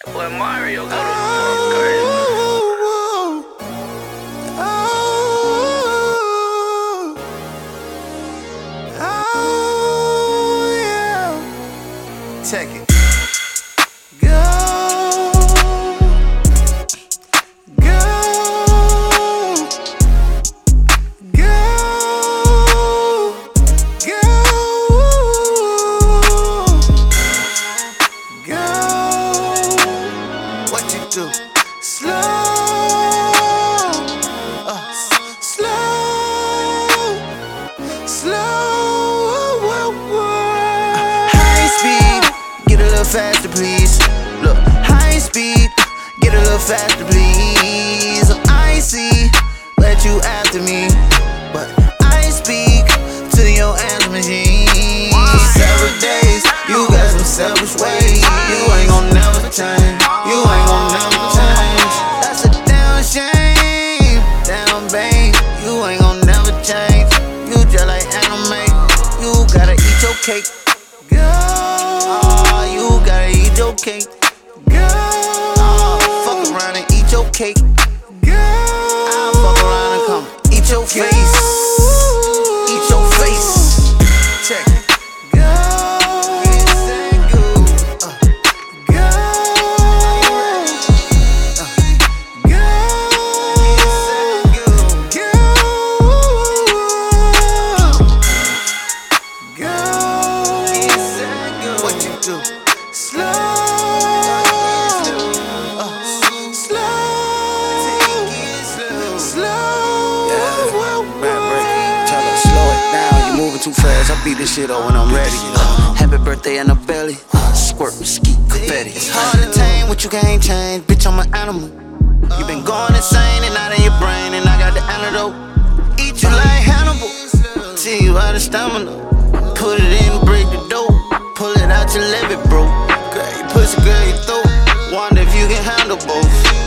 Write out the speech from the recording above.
Boy, Mario go to fuck crazy. Check it. Go, go, go, go, go. What you do? Slow, slow, slow. High speed. Get a little faster, please. Look, high speed. Get a little faster, please. I'm icy, let you after me, but I speak to your answer machine. Several days, you got some selfish ways. You ain't gon' never change. You ain't gon' never change. That's a damn shame, damn babe. You ain't gon' never change. You just like anime. You gotta eat your cake. You gotta eat your cake. Fuck around and eat your cake. I'll fuck around and come eat your face. Eat your face. Check it. What you do? Slow, slow. Rap break, tell her slow it down. You moving too fast. I beat this shit up when I'm ready. Happy birthday in the belly. Squirt, skeet, confetti. It's hard to tame what you can't change. Bitch, I'm an animal. You been going insane and out of your brain, and I got the antidote. Eat you like Hannibal. See you out of stamina. Put it in, break the dough. Pull it out your levy, bro. Girl, you pussy, girl, you throat. Wonder if you can handle both.